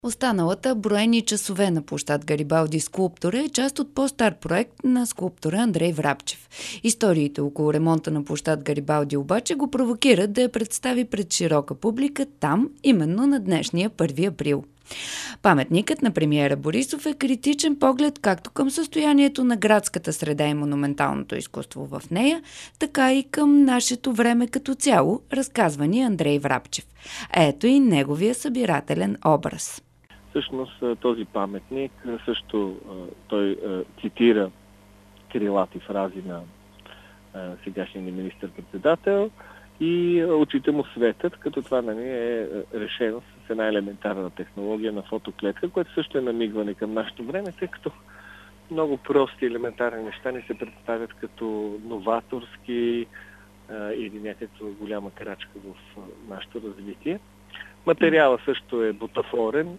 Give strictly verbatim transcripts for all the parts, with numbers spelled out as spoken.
Останалата броени часове на площад Гарибалди скулптура е част от по-стар проект на скулптора Андрей Врабчев. Историите около ремонта на площад Гарибалди обаче го провокират да я представи пред широка публика там, именно на днешния първи април. Паметникът на премиера Борисов е критичен поглед както към състоянието на градската среда и монументалното изкуство в нея, така и към нашето време като цяло, разказва ни Андрей Врабчев. Ето и неговия събирателен образ. Всъщност този паметник също той цитира крилати фрази на сегашния ни министър-председател и очите му светят, като това нали, е решено с една елементарна технология на фотоклетка, което също е намигване към нашето време, тъй като много прости елементарни неща ни се представят като новаторски а, или някаква голяма крачка в а, нашето развитие. Материала също е бутафорен,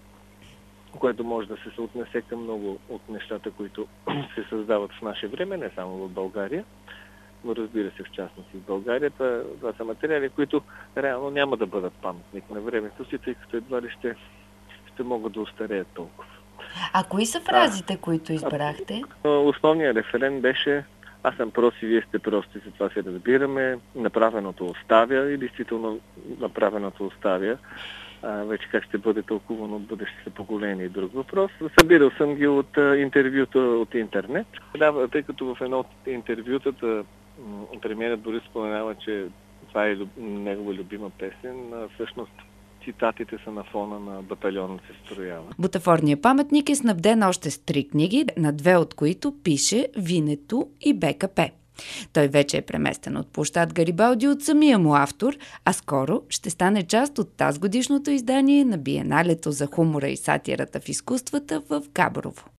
което може да се съотнесе към много от нещата, които се създават в наше време, не само в България, но разбира се в частност и в България. Това, това са материали, които реално няма да бъдат паметник на времето си, тъй като едва ли ще, ще могат да устареят толкова. А кои са фразите, а, които избрахте? Основният референ беше: аз съм прост и вие сте прости, за това се разбираме, направеното оставя и действително направеното оставя. А, вече как ще бъде тълкувано от бъдещите поколения и друг въпрос. Събирал съм ги от а, интервюта от интернет. Да, тъй като в едно от интервютата премиерът Борис споменава, че това е негова любима песен, а, всъщност цитатите са на фона на Батальонът се строява. Бутафорният паметник е снабден още с три книги, на две от които пише Винето и БКП. Той вече е преместен от площад Гарибалди от самия му автор, а скоро ще стане част от тазгодишното издание на Биеналето за хумора и сатирата в изкуствата в Габрово.